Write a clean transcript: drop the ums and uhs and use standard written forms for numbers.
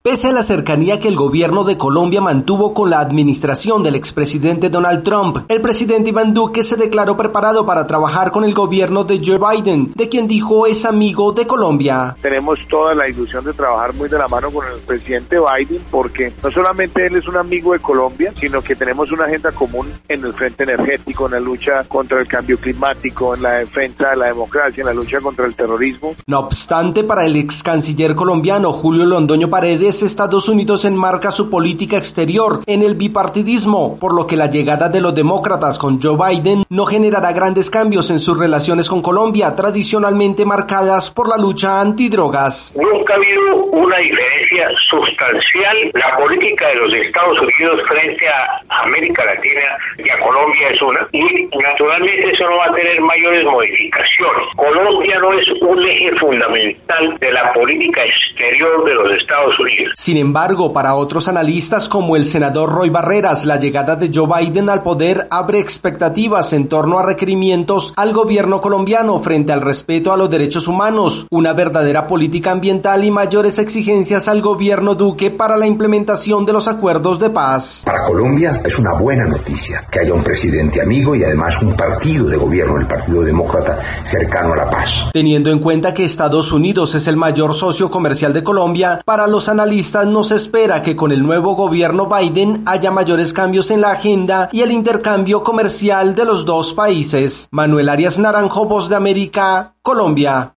Pese a la cercanía que el gobierno de Colombia mantuvo con la administración del expresidente Donald Trump, el presidente Iván Duque se declaró preparado para trabajar con el gobierno de Joe Biden, de quien dijo es amigo de Colombia. Tenemos toda la ilusión de trabajar muy de la mano con el presidente Biden, porque no solamente él es un amigo de Colombia, sino que tenemos una agenda común en el frente energético, en la lucha contra el cambio climático, en la defensa de la democracia, en la lucha contra el terrorismo. No obstante, para el ex canciller colombiano Julio Londoño Paredes, Estados Unidos enmarca su política exterior en el bipartidismo, por lo que la llegada de los demócratas con Joe Biden no generará grandes cambios en sus relaciones con Colombia, tradicionalmente marcadas por la lucha antidrogas. Nunca ha habido una diferencia sustancial. La política de los Estados Unidos frente a América Latina y a Colombia es una, y naturalmente eso no va a tener mayores modificaciones. Colombia no es un eje fundamental de la política exterior de los Estados Unidos. Sin embargo, para otros analistas como el senador Roy Barreras, la llegada de Joe Biden al poder abre expectativas en torno a requerimientos al gobierno colombiano frente al respeto a los derechos humanos, una verdadera política ambiental y mayores exigencias al gobierno Duque para la implementación de los acuerdos de paz. Para Colombia es una buena noticia que haya un presidente amigo y además un partido de gobierno, el Partido Demócrata, cercano a la paz. Teniendo en cuenta que Estados Unidos es el mayor socio comercial de Colombia, para los analistas no se espera que con el nuevo gobierno Biden haya mayores cambios en la agenda y el intercambio comercial de los dos países. Manuel Arias Naranjo, Voz de América, Colombia.